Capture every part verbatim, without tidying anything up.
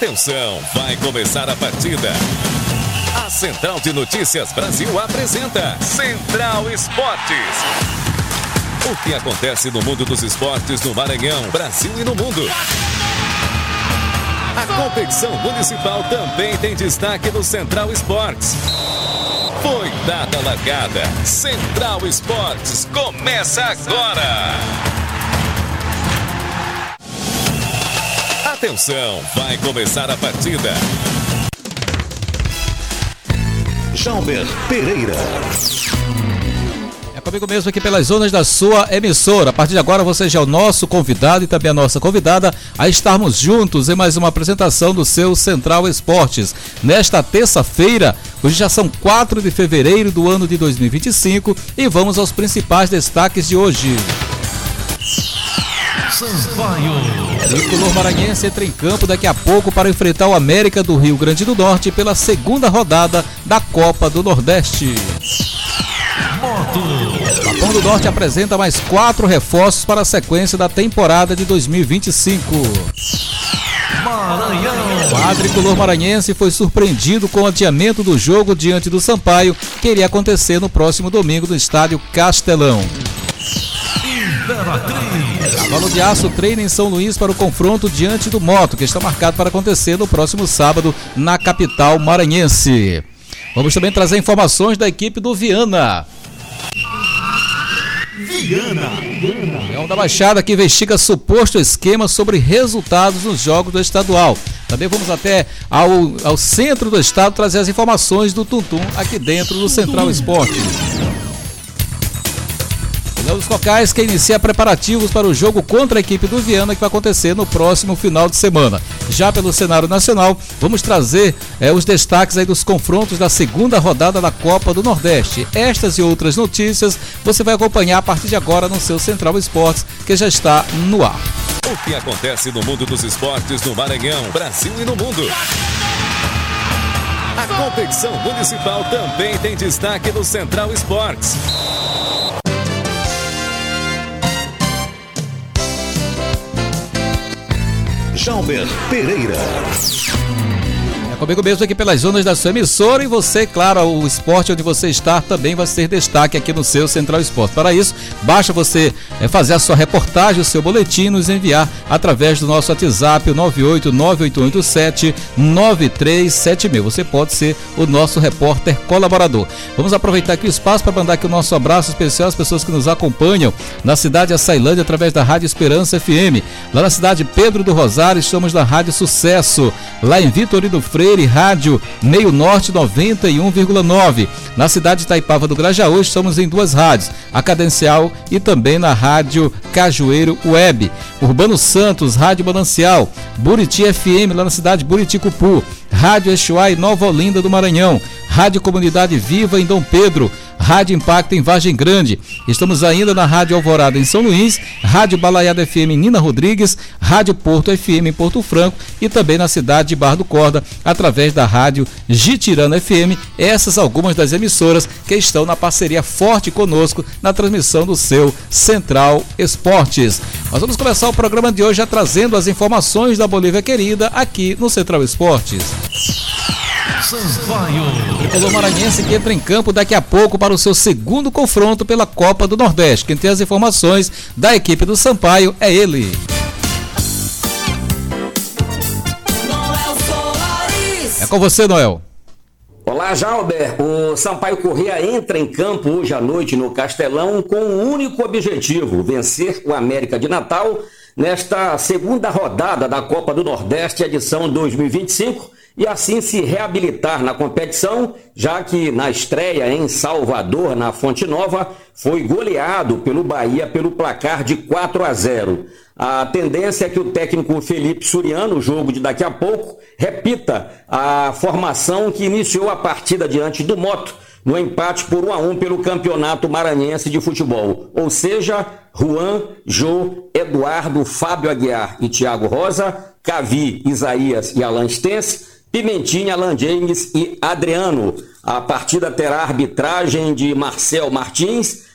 Atenção, vai começar a partida. A Central de Notícias Brasil apresenta Central Esportes. O que acontece no mundo dos esportes no Maranhão, Brasil e no mundo. A competição municipal também tem destaque no Central Esportes. Foi dada a largada. Central Esportes começa agora. Atenção, vai começar a partida. Jalber Pereira. É comigo mesmo aqui pelas zonas da sua emissora. A partir de agora você já é o nosso convidado e também a nossa convidada a estarmos juntos em mais uma apresentação do seu Central Esportes. Nesta terça-feira, hoje já são quatro de fevereiro do ano de dois mil e vinte e cinco e vamos aos principais destaques de hoje. O tricolor maranhense entra em campo daqui a pouco para enfrentar o América do Rio Grande do Norte pela segunda rodada da Copa do Nordeste. O Capão do Norte apresenta mais quatro reforços para a sequência da temporada de dois mil e vinte e cinco. Maranhão. O quadricolor maranhense foi surpreendido com o adiamento do jogo diante do Sampaio, que iria acontecer no próximo domingo no estádio Castelão. Cavalo de Aço treina em São Luís para o confronto diante do Moto, que está marcado para acontecer no próximo sábado na capital maranhense. Vamos também trazer informações da equipe do Viana. Viana. Leão da Baixada que investiga suposto esquema sobre resultados nos jogos do estadual. Também vamos até ao, ao centro do estado trazer as informações do Tum Tum aqui dentro do Central Esportes. Leão dos Cocais que inicia preparativos para o jogo contra a equipe do Viana que vai acontecer no próximo final de semana. Já pelo cenário nacional, vamos trazer é, os destaques aí dos confrontos da segunda rodada da Copa do Nordeste. Estas e outras notícias você vai acompanhar a partir de agora no seu Central Esportes, que já está no ar. O que acontece no mundo dos esportes no Maranhão, Brasil e no mundo. A competição municipal também tem destaque no Central Esportes. Jalber Pereira. É comigo mesmo aqui pelas zonas da sua emissora e você, claro, o esporte onde você está também vai ser destaque aqui no seu Central Esporte. Para isso, basta você é, fazer a sua reportagem, o seu boletim, nos enviar através do nosso WhatsApp, o nove oito nove oito oito sete nove três sete zero. Você pode ser o nosso repórter colaborador. Vamos aproveitar aqui o espaço para mandar aqui o nosso abraço especial às pessoas que nos acompanham na cidade de Açailândia através da Rádio Esperança F M. Lá na cidade de Pedro do Rosário, estamos na Rádio Sucesso. Lá em Vitorino Freire, Rádio Meio Norte noventa e um vírgula nove. Na cidade de Itaipava do Grajaú, estamos em duas rádios, a Cadencial e também na Rádio Cajueiro Web. Urbano Santos, Rádio Manancial. Buriti F M, lá na cidade de Buriticupu. Rádio Exuai, Nova Olinda do Maranhão. Rádio Comunidade Viva em Dom Pedro. Rádio Impacto em Vargem Grande. Estamos ainda na Rádio Alvorada em São Luís, Rádio Balaiada F M em Nina Rodrigues, Rádio Porto F M em Porto Franco e também na cidade de Barra do Corda, através da Rádio Gitirana F M. Essas algumas das emissoras que estão na parceria forte conosco na transmissão do seu Central Esportes. Nós vamos começar o programa de hoje já trazendo as informações da Bolívia querida aqui no Central Esportes. O tricolor maranhense que entra em campo daqui a pouco para o seu segundo confronto pela Copa do Nordeste. Quem tem as informações da equipe do Sampaio é ele. É com você, Noel. Olá, Jalber. O Sampaio Corrêa entra em campo hoje à noite no Castelão com um único objetivo: vencer o América de Natal nesta segunda rodada da Copa do Nordeste, edição dois mil e vinte e cinco, e assim se reabilitar na competição, já que na estreia em Salvador, na Fonte Nova, foi goleado pelo Bahia pelo placar de quatro a zero. A tendência é que o técnico Felipe Suriano, no jogo de daqui a pouco, repita a formação que iniciou a partida diante do Moto, no empate por um a um pelo Campeonato Maranhense de Futebol. Ou seja, Juan, Jô, Eduardo, Fábio Aguiar e Thiago Rosa, Cavi, Isaías e Alan Stense, Pimentinha, Alan James e Adriano. A partida terá arbitragem de Marcel Martins,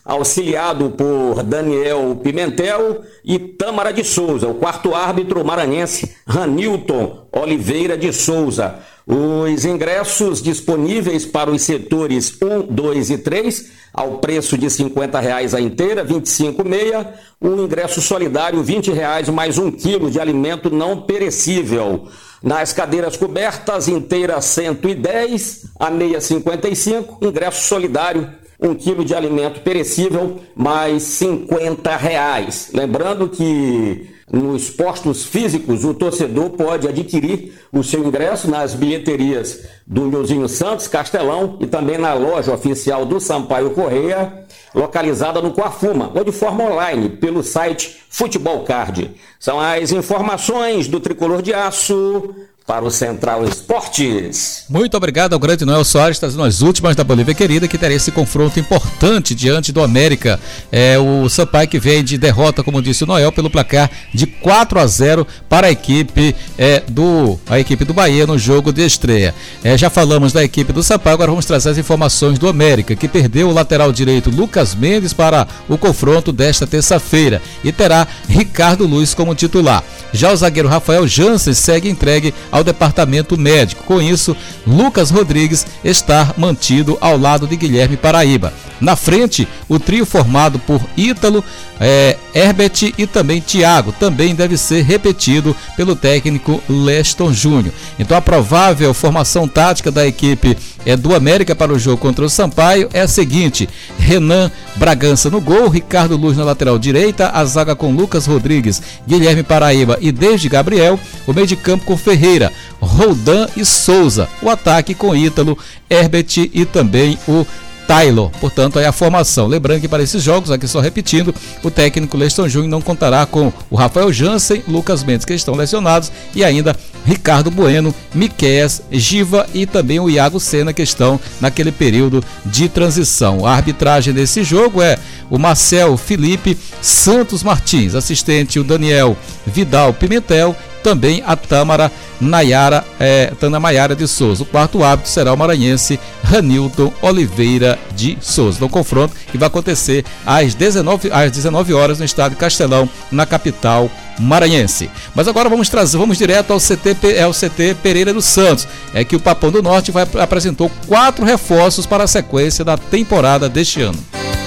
auxiliado por Daniel Pimentel e Tâmara de Souza. O quarto árbitro, maranhense, Ranilton Oliveira de Souza. Os ingressos disponíveis para os setores um, dois e três, ao preço de cinquenta reais a inteira, vinte e cinco meia. O ingresso solidário, vinte reais mais um quilo de alimento não perecível. Nas cadeiras cobertas, inteira cento e dez, a meia cinquenta e cinco, ingresso solidário, um quilo de alimento perecível mais cinquenta reais. Lembrando que nos postos físicos o torcedor pode adquirir o seu ingresso nas bilheterias do Nilzinho Santos, Castelão, e também na loja oficial do Sampaio Corrêa, localizada no Coafuma, ou de forma online pelo site Futebol Card. São as informações do Tricolor de Aço para o Central Esportes. Muito obrigado ao grande Noel Soares, trazendo as últimas da Bolívia Querida, que terá esse confronto importante diante do América. É o Sampaio que vem de derrota, como disse o Noel, pelo placar de quatro a zero para a equipe, é, do, a equipe do Bahia no jogo de estreia. É, já falamos da equipe do Sampaio, agora vamos trazer as informações do América, que perdeu o lateral direito Lucas Mendes para o confronto desta terça-feira e terá Ricardo Luz como titular. Já o zagueiro Rafael Jansen segue entregue ao departamento médico. Com isso, Lucas Rodrigues está mantido ao lado de Guilherme Paraíba. Na frente, o trio formado por Ítalo, é, Herbert e também Thiago também deve ser repetido pelo técnico Leston Júnior. Então a provável formação tática da equipe é, do América para o jogo contra o Sampaio é a seguinte: Renan Bragança no gol, Ricardo Luz na lateral direita, a zaga com Lucas Rodrigues, Guilherme Paraíba e desde Gabriel, o meio de campo com Ferreira, Roldan e Souza, o ataque com Ítalo, Herbert e também o Taylor. Portanto, aí a formação. Lembrando que para esses jogos, aqui só repetindo, o técnico Leston Júnior não contará com o Rafael Jansen, Lucas Mendes, que estão lesionados, e ainda Ricardo Bueno, Miqueias, Giva e também o Iago Sena, que estão naquele período de transição. A arbitragem desse jogo é o Marcel Felipe Santos Martins, assistente o Daniel Vidal Pimentel, também a Tâmara Nayara, é, Tana Maiara de Souza. O quarto árbitro será o maranhense Ranilton Oliveira de Souza. No confronto que vai acontecer às dezenove, às dezenove horas no estádio Castelão, na capital maranhense. Mas agora vamos trazer, vamos direto ao C T, é o C T Pereira dos Santos. É que o Papão do Norte vai, apresentou quatro reforços para a sequência da temporada deste ano.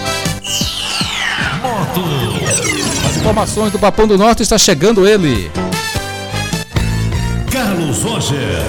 As informações do Papão do Norte, está chegando ele, Carlos Roger.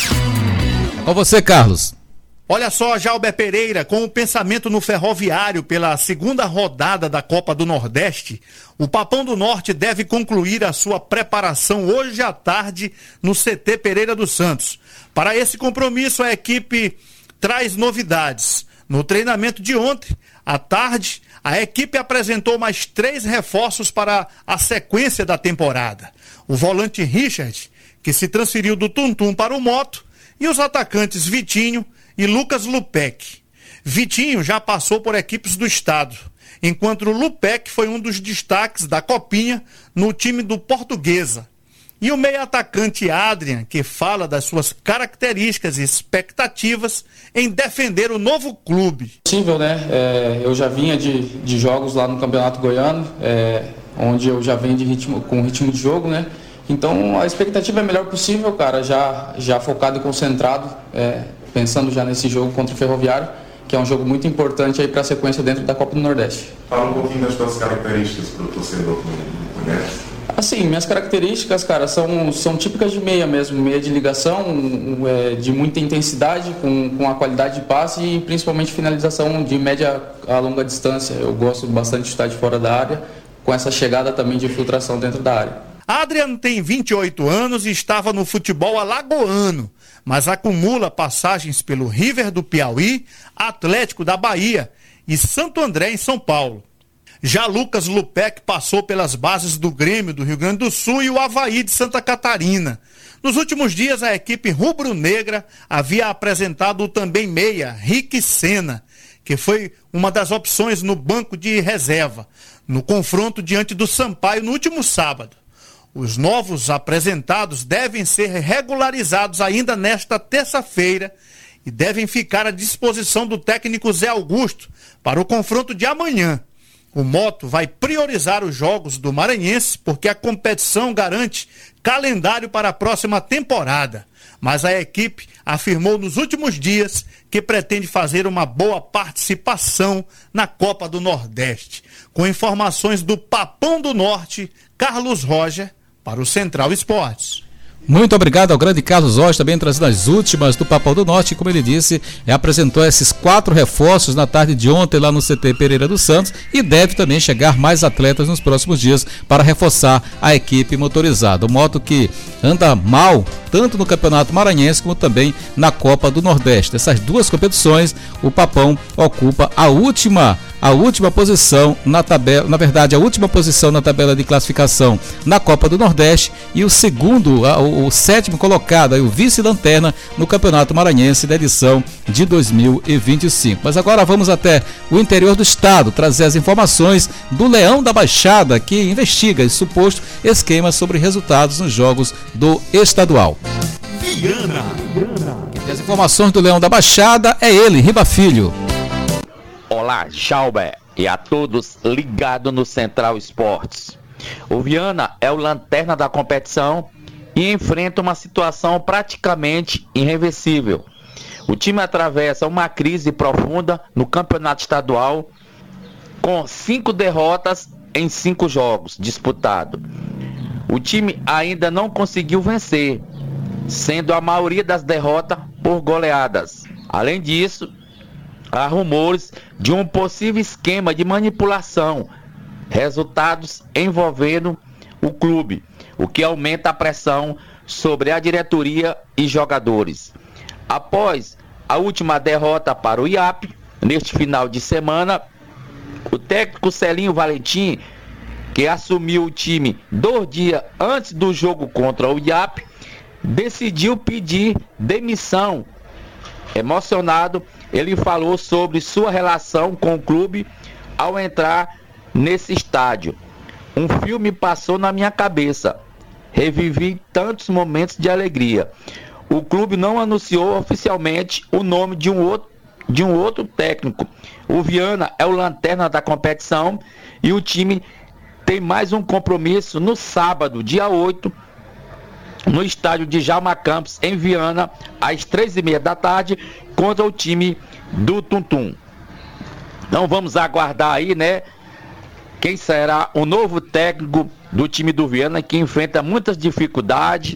Com você, Carlos. Olha só, Jalber Pereira, com o pensamento no Ferroviário pela segunda rodada da Copa do Nordeste, o Papão do Norte deve concluir a sua preparação hoje à tarde no C T Pereira dos Santos. Para esse compromisso, a equipe traz novidades. No treinamento de ontem, à tarde, a equipe apresentou mais três reforços para a sequência da temporada. O volante Richard, que se transferiu do Tuntum para o Moto, e os atacantes Vitinho e Lucas Lupec. Vitinho já passou por equipes do estado, enquanto o Lupec foi um dos destaques da Copinha no time do Portuguesa. E o meio-atacante Adrian, que fala das suas características e expectativas em defender o novo clube. Possível, né? É, eu já vinha de, de jogos lá no Campeonato Goiano, é, onde eu já venho de ritmo, com ritmo de jogo, né? Então a expectativa é a melhor possível, cara, já, já focado e concentrado, é, pensando já nesse jogo contra o Ferroviário, que é um jogo muito importante aí para a sequência dentro da Copa do Nordeste. Fala um pouquinho das suas características para o torcedor que não conhece. Assim, minhas características, cara, são, são típicas de meia mesmo, meia de ligação, um, é, de muita intensidade, com, com a qualidade de passe e principalmente finalização de média a longa distância. Eu gosto bastante de estar de fora da área, com essa chegada também de infiltração dentro da área. Adriano tem vinte e oito anos e estava no futebol alagoano, mas acumula passagens pelo River do Piauí, Atlético da Bahia e Santo André em São Paulo. Já Lucas Lupec passou pelas bases do Grêmio do Rio Grande do Sul e o Avaí de Santa Catarina. Nos últimos dias, a equipe rubro-negra havia apresentado o também meia, Rick Senna, que foi uma das opções no banco de reserva, no confronto diante do Sampaio no último sábado. Os novos apresentados devem ser regularizados ainda nesta terça-feira e devem ficar à disposição do técnico Zé Augusto para o confronto de amanhã. O Moto vai priorizar os jogos do Maranhense porque a competição garante calendário para a próxima temporada. Mas a equipe afirmou nos últimos dias que pretende fazer uma boa participação na Copa do Nordeste. Com informações do Papão do Norte, Carlos Roger, para o Central Esportes. Muito obrigado ao grande Carlos Rocha, também trazendo as últimas do Papão do Norte, como ele disse, apresentou esses quatro reforços na tarde de ontem lá no C T Pereira dos Santos e deve também chegar mais atletas nos próximos dias para reforçar a equipe motorizada. O Moto que anda mal, tanto no Campeonato Maranhense como também na Copa do Nordeste. Dessas duas competições, o Papão ocupa a última a última posição na tabela, na verdade a última posição na tabela de classificação na Copa do Nordeste e o segundo, o, o sétimo colocado, o vice-lanterna no Campeonato Maranhense da edição de dois mil e vinte e cinco. Mas agora vamos até o interior do estado trazer as informações do Leão da Baixada, que investiga esse suposto esquema sobre resultados nos jogos do estadual. Viana. E as informações do Leão da Baixada é ele, Riba Filho. Olá, Jalber, e a todos ligados no Central Esportes. O Viana é o lanterna da competição e enfrenta uma situação praticamente irreversível. O time atravessa uma crise profunda no campeonato estadual, com cinco derrotas em cinco jogos disputados. O time ainda não conseguiu vencer, sendo a maioria das derrotas por goleadas. Além disso, há rumores de um possível esquema de manipulação, resultados envolvendo o clube, o que aumenta a pressão sobre a diretoria e jogadores. Após a última derrota para o I A P, neste final de semana, o técnico Celinho Valentim, que assumiu o time dois dias antes do jogo contra o I A P, decidiu pedir demissão. Emocionado, ele falou sobre sua relação com o clube ao entrar nesse estádio. Um filme passou na minha cabeça. Revivi tantos momentos de alegria. O clube não anunciou oficialmente o nome de um outro, de um outro técnico. O Viana é o lanterna da competição e o time tem mais um compromisso no sábado, dia oito, no estádio de Djalma Campos, em Viana, às três e meia da tarde, contra o time do Tuntum. Então vamos aguardar aí, né, quem será o novo técnico do time do Viana, que enfrenta muitas dificuldades,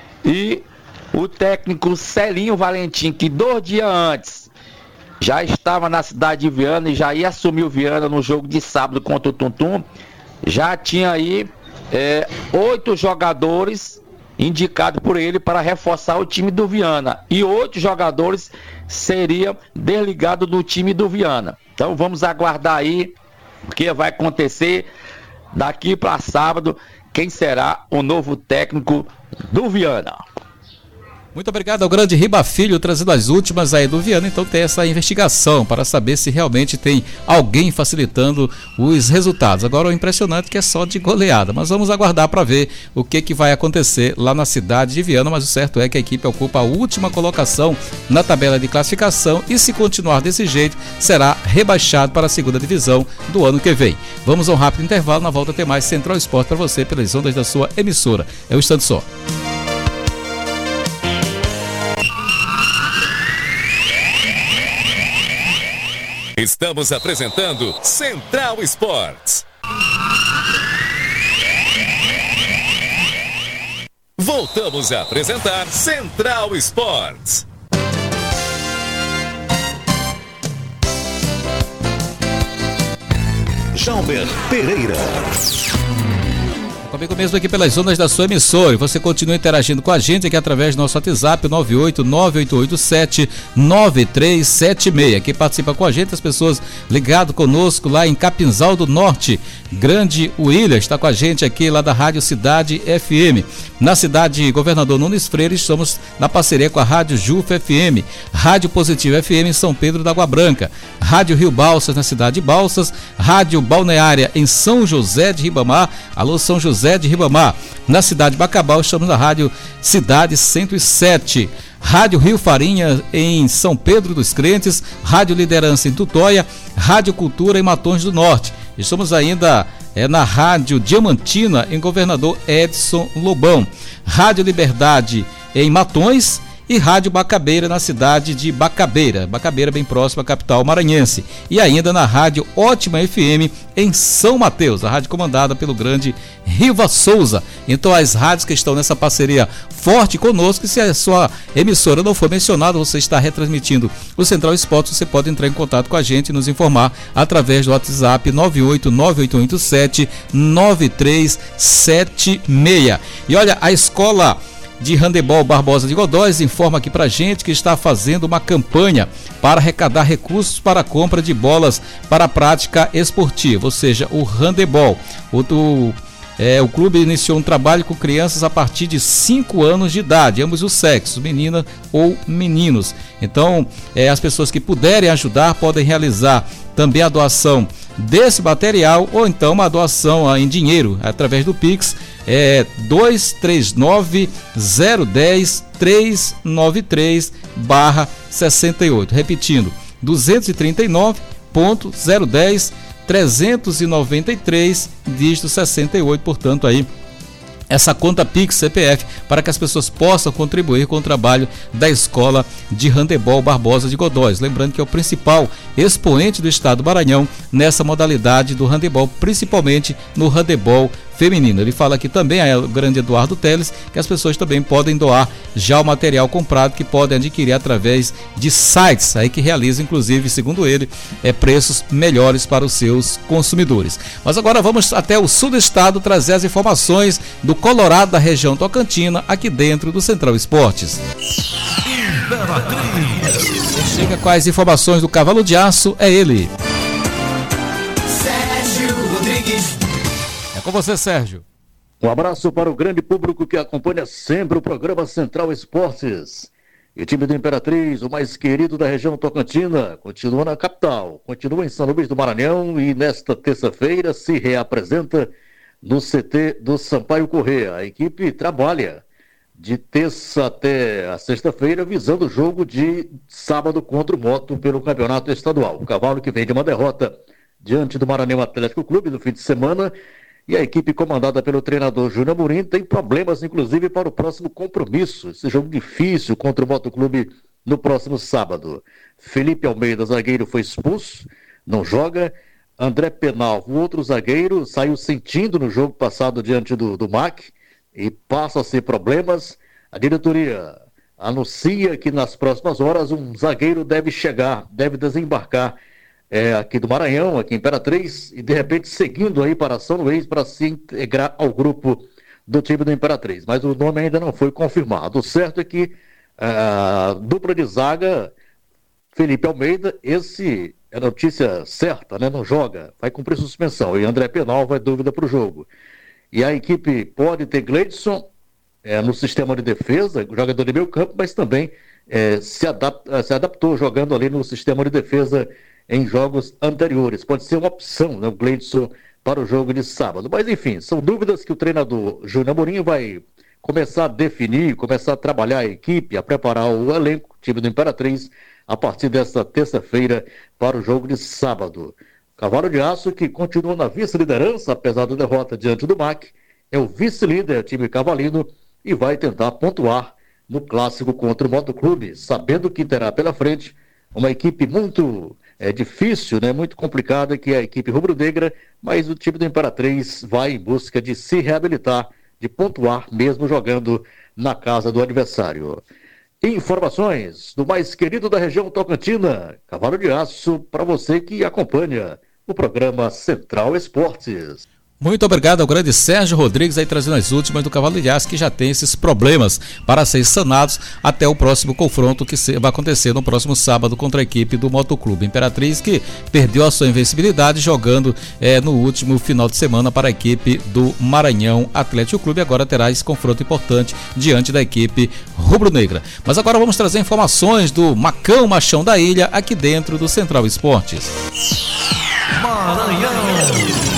e o técnico Celinho Valentim, que dois dias antes já estava na cidade de Viana e já ia assumir o Viana no jogo de sábado contra o Tuntum, já tinha aí é, oito jogadores indicado por ele para reforçar o time do Viana, e oito jogadores seriam desligados do time do Viana. Então vamos aguardar aí o que vai acontecer daqui para sábado, quem será o novo técnico do Viana. Muito obrigado ao grande Riba Filho, trazendo as últimas aí do Viana. Então tem essa investigação para saber se realmente tem alguém facilitando os resultados. Agora o impressionante é que é só de goleada, mas vamos aguardar para ver o que, que vai acontecer lá na cidade de Viana. Mas o certo é que a equipe ocupa a última colocação na tabela de classificação e, se continuar desse jeito, será rebaixado para a segunda divisão do ano que vem. Vamos a um rápido intervalo, na volta tem mais Central Esporte para você pelas ondas da sua emissora. É um instante só. Estamos apresentando Central Esportes. Voltamos a apresentar Central Esportes. Jalber Pereira. Comigo mesmo aqui pelas zonas da sua emissora. Você continua interagindo com a gente aqui através do nosso WhatsApp, nove oito nove oito oito sete nove três sete seis. Quem participa com a gente, as pessoas ligadas conosco lá em Capinzal do Norte. Grande William está com a gente aqui lá da Rádio Cidade F M. Na cidade Governador Nunes Freire, estamos na parceria com a Rádio Jufa F M, Rádio Positiva F M em São Pedro da Água Branca, Rádio Rio Balsas na cidade de Balsas, Rádio Balneária em São José de Ribamar. Alô, São José de Ribamar. Na cidade de Bacabal, estamos na Rádio Cidade cento e sete. Rádio Rio Farinha em São Pedro dos Crentes, Rádio Liderança em Tutóia, Rádio Cultura em Matões do Norte. Estamos ainda é, na Rádio Diamantina em Governador Edson Lobão, Rádio Liberdade em Matões e Rádio Bacabeira na cidade de Bacabeira, Bacabeira bem próxima à capital maranhense, e ainda na Rádio Ótima F M em São Mateus, a rádio comandada pelo grande Riva Souza. Então as rádios que estão nessa parceria forte conosco, e se a sua emissora não for mencionada, você está retransmitindo o Central Esportes, você pode entrar em contato com a gente e nos informar através do WhatsApp nove oito nove oito oito sete nove três sete seis. E olha, a escola de Handebol Barbosa de Godóis informa aqui pra gente que está fazendo uma campanha para arrecadar recursos para a compra de bolas para a prática esportiva, ou seja, o handebol. O, o, é, o clube iniciou um trabalho com crianças a partir de cinco anos de idade, ambos os sexos, menina ou meninos. Então, é, as pessoas que puderem ajudar podem realizar também a doação desse material ou então uma doação em dinheiro através do Pix, é dois três nove zero um zero três nove três barra sessenta e oito, repetindo, dois três nove zero um zero três nove três dígito sessenta e oito, portanto aí essa conta Pix C P F para que as pessoas possam contribuir com o trabalho da Escola de Handebol Barbosa de Godóis. Lembrando que é o principal expoente do estado do Maranhão nessa modalidade do handebol, principalmente no handebol feminino. Ele fala aqui também, é o grande Eduardo Teles, que as pessoas também podem doar já o material comprado, que podem adquirir através de sites aí que realizam, inclusive, segundo ele, é, preços melhores para os seus consumidores. Mas agora vamos até o sul do estado trazer as informações do Colorado da região Tocantina, aqui dentro do Central Esportes. Chega com as informações do Cavalo de Aço, é ele. Com você, Sérgio. Um abraço para o grande público que acompanha sempre o programa Central Esportes. E o time do Imperatriz, o mais querido da região Tocantina, continua na capital, continua em São Luís do Maranhão e nesta terça-feira se reapresenta no C T do Sampaio Corrêa. A equipe trabalha de terça até a sexta-feira visando o jogo de sábado contra o Moto pelo campeonato estadual. O cavalo que vem de uma derrota diante do Maranhão Atlético Clube no fim de semana. E a equipe comandada pelo treinador Júnior Amorim tem problemas, inclusive, para o próximo compromisso. Esse jogo difícil contra o Motoclube no próximo sábado. Felipe Almeida, zagueiro, foi expulso, não joga. André Penal, o outro zagueiro, saiu sentindo no jogo passado diante do, do M A C e passa a ser problemas. A diretoria anuncia que nas próximas horas um zagueiro deve chegar, deve desembarcar É, aqui do Maranhão, aqui em Imperatriz, e de repente seguindo aí para São Luís para se integrar ao grupo do time do Imperatriz. Mas o nome ainda não foi confirmado. O certo é que a dupla de zaga, Felipe Almeida, esse é notícia certa, né? Não joga, vai cumprir suspensão. E André Penal vai dúvida para o jogo. E a equipe pode ter Gleidson é, no sistema de defesa, jogador de meio campo, mas também é, se, adapta, se adaptou jogando ali no sistema de defesa em jogos anteriores. Pode ser uma opção, né, o Gleidson, para o jogo de sábado. Mas, enfim, são dúvidas que o treinador Júnior Amorim vai começar a definir, começar a trabalhar a equipe, a preparar o elenco, o time do Imperatriz, a partir desta terça-feira para o jogo de sábado. Cavalo de Aço, que continua na vice-liderança, apesar da derrota diante do M A C, é o vice-líder, time cavalino, e vai tentar pontuar no clássico contra o Motoclube, sabendo que terá pela frente uma equipe muito é, difícil, né, muito complicada, que é a equipe rubro-negra, mas o time do Imperatriz vai em busca de se reabilitar, de pontuar, mesmo jogando na casa do adversário. Informações do mais querido da região Tocantina, Cavalo de Aço, para você que acompanha o programa Central Esportes. Muito obrigado ao grande Sérgio Rodrigues aí trazendo as últimas do Cavalo de Aço, que já tem esses problemas para ser sanados até o próximo confronto que vai acontecer no próximo sábado contra a equipe do Motoclube Imperatriz, que perdeu a sua invencibilidade jogando é, no último final de semana para a equipe do Maranhão Atlético Clube. Agora terá esse confronto importante diante da equipe rubro-negra. Mas agora vamos trazer informações do Macão Machão da Ilha aqui dentro do Central Esportes. Maranhão.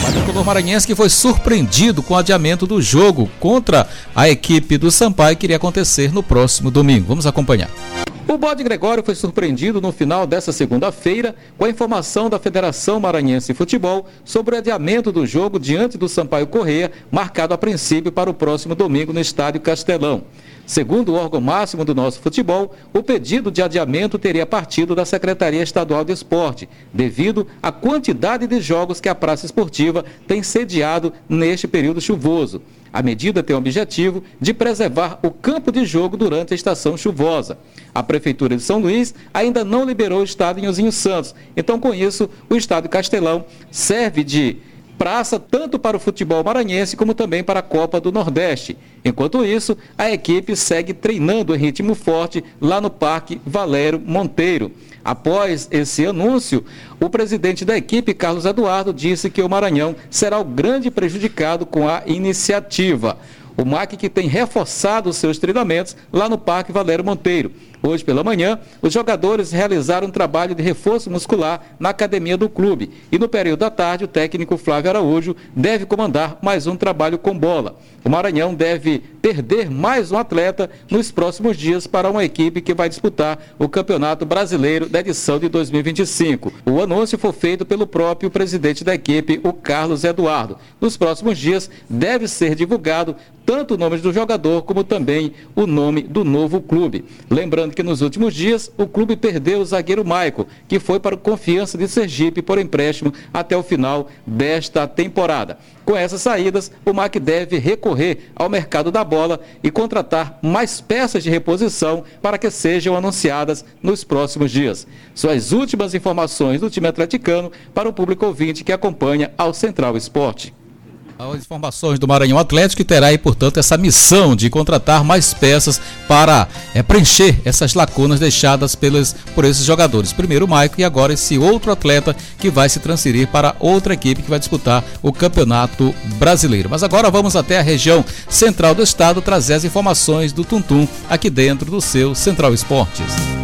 O tricolor maranhense que foi surpreendido com o adiamento do jogo contra a equipe do Sampaio que iria acontecer no próximo domingo. Vamos acompanhar. O Bode Gregório foi surpreendido no final dessa segunda-feira com a informação da Federação Maranhense de Futebol sobre o adiamento do jogo diante do Sampaio Corrêa, marcado a princípio para o próximo domingo no Estádio Castelão. Segundo o órgão máximo do nosso futebol, o pedido de adiamento teria partido da Secretaria Estadual de Esporte, devido à quantidade de jogos que a Praça Esportiva tem sediado neste período chuvoso. A medida tem o objetivo de preservar o campo de jogo durante a estação chuvosa. A Prefeitura de São Luís ainda não liberou o estádio em Nhozinho Santos, então com isso o Estádio Castelão serve de praça tanto para o futebol maranhense como também para a Copa do Nordeste. Enquanto isso, a equipe segue treinando em ritmo forte lá no Parque Valério Monteiro. Após esse anúncio, o presidente da equipe, Carlos Eduardo, disse que o Maranhão será o grande prejudicado com a iniciativa. O M A C que tem reforçado seus treinamentos lá no Parque Valério Monteiro. Hoje pela manhã, os jogadores realizaram um trabalho de reforço muscular na academia do clube. E no período da tarde, o técnico Flávio Araújo deve comandar mais um trabalho com bola. O Maranhão deve perder mais um atleta nos próximos dias para uma equipe que vai disputar o Campeonato Brasileiro da edição de dois mil e vinte e cinco. O anúncio foi feito pelo próprio presidente da equipe, o Carlos Eduardo. Nos próximos dias, deve ser divulgado tanto o nome do jogador como também o nome do novo clube. Lembrando que nos últimos dias o clube perdeu o zagueiro Maico, que foi para o Confiança de Sergipe por empréstimo até o final desta temporada. Com essas saídas, o M A C deve recorrer ao mercado da bola e contratar mais peças de reposição para que sejam anunciadas nos próximos dias. São as últimas informações do time atleticano para o público ouvinte que acompanha ao Central Esporte. As informações do Maranhão Atlético, que terá aí, portanto, essa missão de contratar mais peças para é, preencher essas lacunas deixadas pelos, por esses jogadores. Primeiro o Maico e agora esse outro atleta que vai se transferir para outra equipe que vai disputar o Campeonato Brasileiro. Mas agora vamos até a região central do estado trazer as informações do Tum-Tum aqui dentro do seu Central Esportes.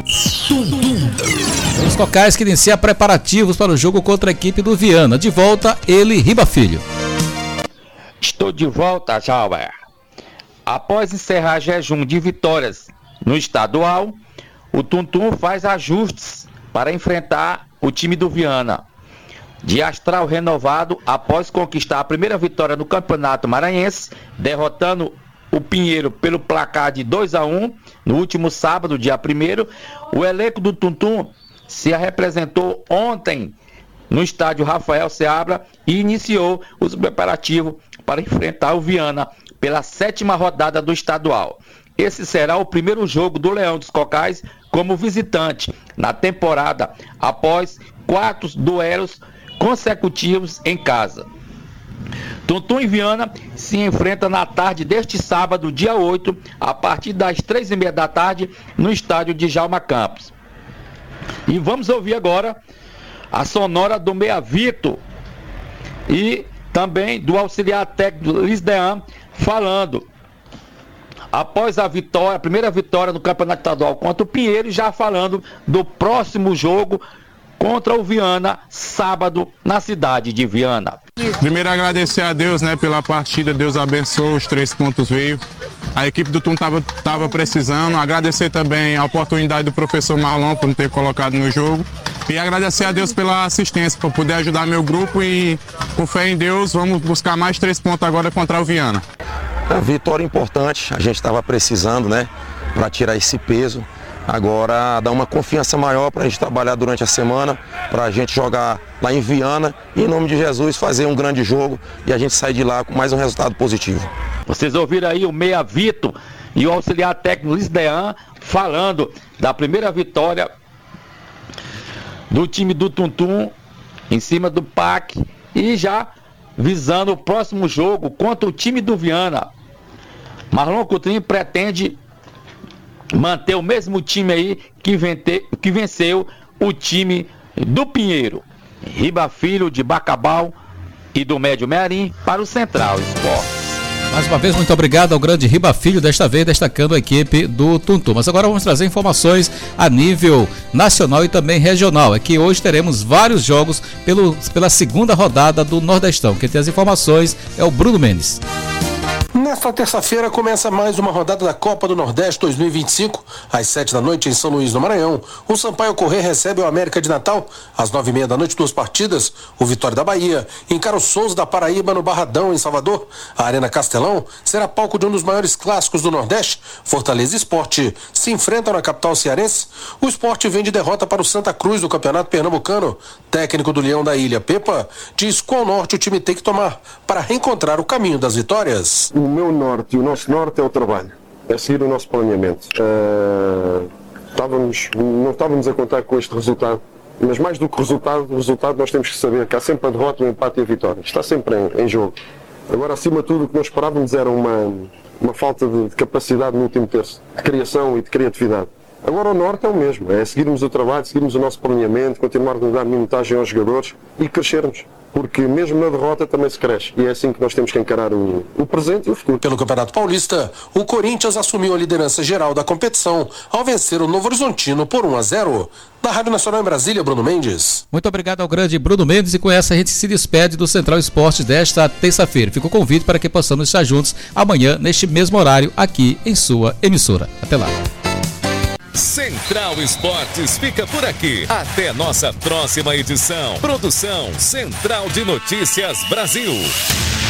Os Cocais que inicia preparativos para o jogo contra a equipe do Viana. De volta, ele, Riba Filho. Estou de volta, Jalber. Após encerrar jejum de vitórias no estadual, o Tum-Tum faz ajustes para enfrentar o time do Viana. De astral renovado, após conquistar a primeira vitória no Campeonato Maranhense, derrotando o Pinheiro pelo placar de dois a um no último sábado, dia primeiro, o elenco do Tum-Tum se representou ontem no estádio Rafael Seabra e iniciou os preparativos para enfrentar o Viana pela sétima rodada do estadual. Esse será o primeiro jogo do Leão dos Cocais como visitante na temporada, após quatro duelos consecutivos em casa. Tum-Tum e Viana se enfrentam na tarde deste sábado, dia oito, a partir das três e meia da tarde, no estádio de Djalma Campos. E vamos ouvir agora a sonora do Meia Vitor e também do auxiliar técnico Lisdean falando após a vitória, a primeira vitória no Campeonato Estadual contra o Pinheiro, já falando do próximo jogo contra o Viana, sábado, na cidade de Viana. Primeiro agradecer a Deus, né, pela partida, Deus abençoou, os três pontos veio. A equipe do Tum estava tava precisando, agradecer também a oportunidade do professor Marlon por me ter colocado no jogo. E agradecer a Deus pela assistência, por poder ajudar meu grupo e, com fé em Deus, vamos buscar mais três pontos agora contra o Viana. Uma vitória importante, a gente estava precisando, né, para tirar esse peso. Agora dá uma confiança maior para a gente trabalhar durante a semana, para a gente jogar lá em Viana e, em nome de Jesus, fazer um grande jogo e a gente sair de lá com mais um resultado positivo. Vocês ouviram aí o Meia Vitor e o auxiliar técnico Lisdean falando da primeira vitória do time do Tum-Tum em cima do P A C e já visando o próximo jogo contra o time do Viana. Marlon Coutrinho pretende manter o mesmo time aí que, vente, que venceu o time do Pinheiro. Riba Filho de Bacabal e do Médio Mearim para o Central Esportes. Mais uma vez, muito obrigado ao grande Riba Filho, desta vez destacando a equipe do Tuntum. Mas agora vamos trazer informações a nível nacional e também regional. Aqui hoje teremos vários jogos pelo, pela segunda rodada do Nordestão. Quem tem as informações é o Bruno Mendes. Nesta terça-feira começa mais uma rodada da Copa do Nordeste dois mil e vinte e cinco. Às sete da noite em São Luís, no Maranhão, o Sampaio Corrêa recebe o América de Natal. Às nove e meia da noite, duas partidas. O Vitória da Bahia encara o Souza da Paraíba no Barradão, em Salvador. A Arena Castelão será palco de um dos maiores clássicos do Nordeste. Fortaleza e Sport se enfrentam na capital cearense. O Sport vem de derrota para o Santa Cruz do Campeonato Pernambucano. Técnico do Leão da Ilha, Pepa, diz qual norte o time tem que tomar para reencontrar o caminho das vitórias. O meu norte e o nosso norte é o trabalho, é seguir o nosso planeamento. Uh, estávamos, não estávamos a contar com este resultado, mas mais do que resultado, o resultado nós temos que saber que há sempre a derrota, o empate e a vitória. Está sempre em, em jogo. Agora, acima de tudo, o que nós esperávamos era uma, uma falta de, de capacidade no último terço, de criação e de criatividade. Agora o norte é o mesmo, é seguirmos o trabalho, seguirmos o nosso planeamento, continuarmos a dar minutagem aos jogadores e crescermos. Porque mesmo na derrota também se cresce. E é assim que nós temos que encarar o, o presente e o futuro. Pelo Campeonato Paulista, o Corinthians assumiu a liderança geral da competição ao vencer o Novo Horizontino por um a zero. Da Rádio Nacional em Brasília, Bruno Mendes. Muito obrigado ao grande Bruno Mendes, e com essa a gente se despede do Central Esportes desta terça-feira. Fica o convite para que possamos estar juntos amanhã, neste mesmo horário, aqui em sua emissora. Até lá. Central Esportes fica por aqui. Até nossa próxima edição. Produção Central de Notícias Brasil.